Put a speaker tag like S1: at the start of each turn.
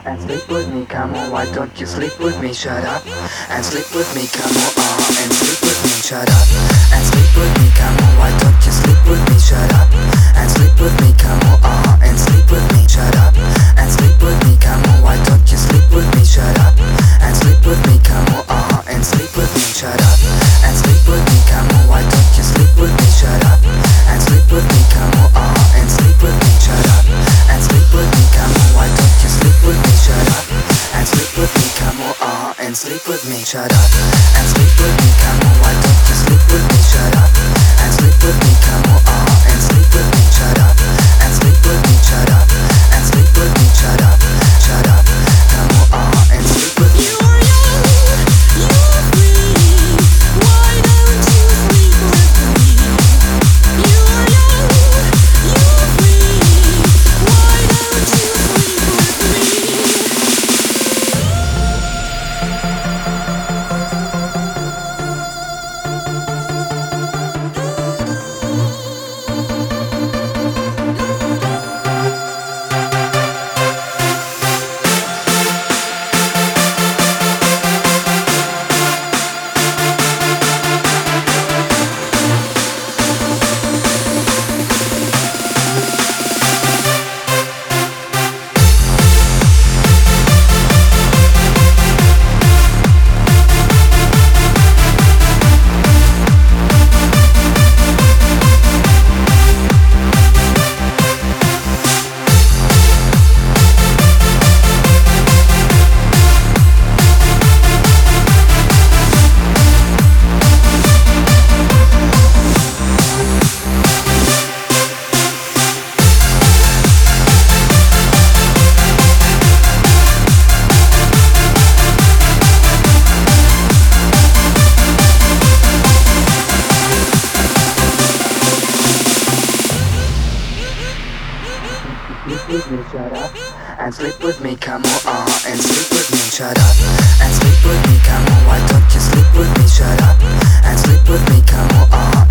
S1: and sleep with me, come on, why don't you sleep with me, shut up, and sleep with me, come on, and sleep with me, shut up, and sleep with me, come on, why don't you sleep with me, shut up, and sleep with me, come on, and sleep with me, shut up, and sleep with me, come on, why don't you sleep with me, shut up, and sleep with me, come on, and sleep with me, shut up, and sleep with me, come on, why don't you sleep with me, shut up, and sleep with me, come on, and sleep with me, shut up, and sleep with me, come on, why don't you sleep with me, shut up, and sleep with me, come on, and sleep with me, shut up, and sleep with me, come on, why don't you sleep with me, shut up, and sleep with me, come on, and sleep with me, shut up, and sleep with me, shut up, and sleep with me, shut up, shut up, come on, and sleep with me.
S2: You are young, you're free. Why don't you sleep with me? You are young, you're free. Why don't you sleep with me?
S1: Sleep with me, shut up, and sleep with me, come on, and sleep with me, shut up, and sleep with me, come on, why don't you sleep with me, shut up, and sleep with me, come on,